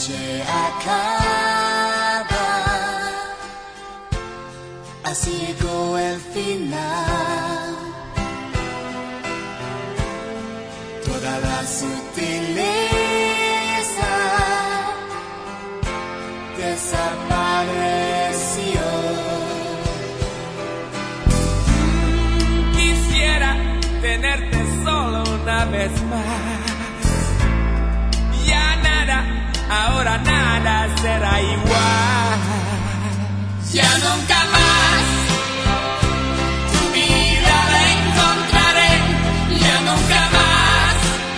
noche acaba, así llegó el final. Toda la sutileza desapareció. Quisiera tenerte solo una vez más. Ya nada, ahora nada será igual. Ya nunca más tu mirada encontraré. Ya nunca más.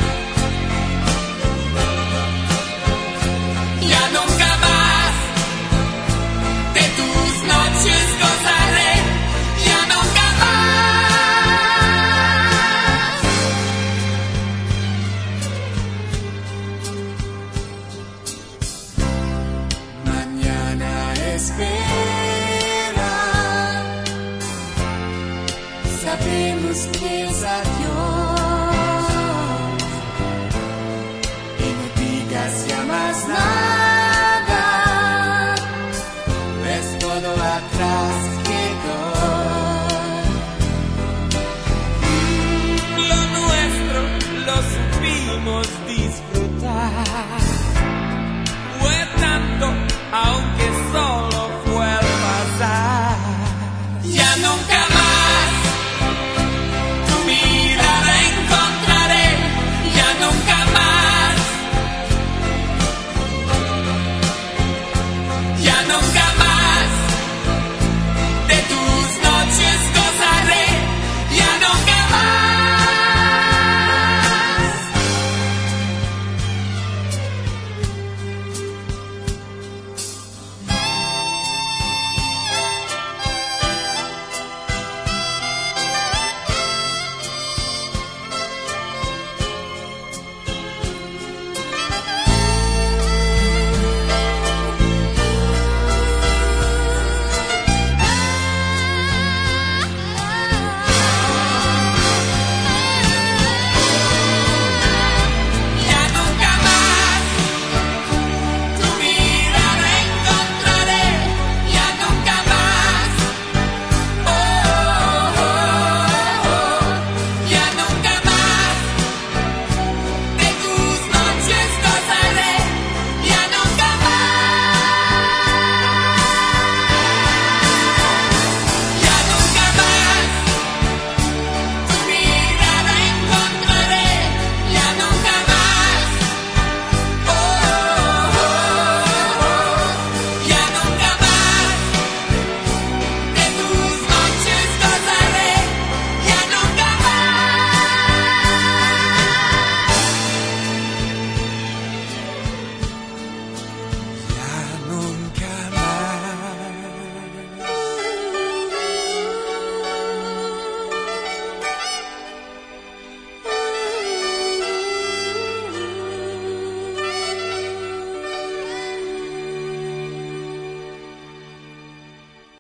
Ya nunca más de tus noches gozaré. Ya nunca más. Mañana espera. Sabemos que es adiós. Y no digas ya más nada. Ves todo atrás quedó. Lo nuestro lo supimos disfrutar.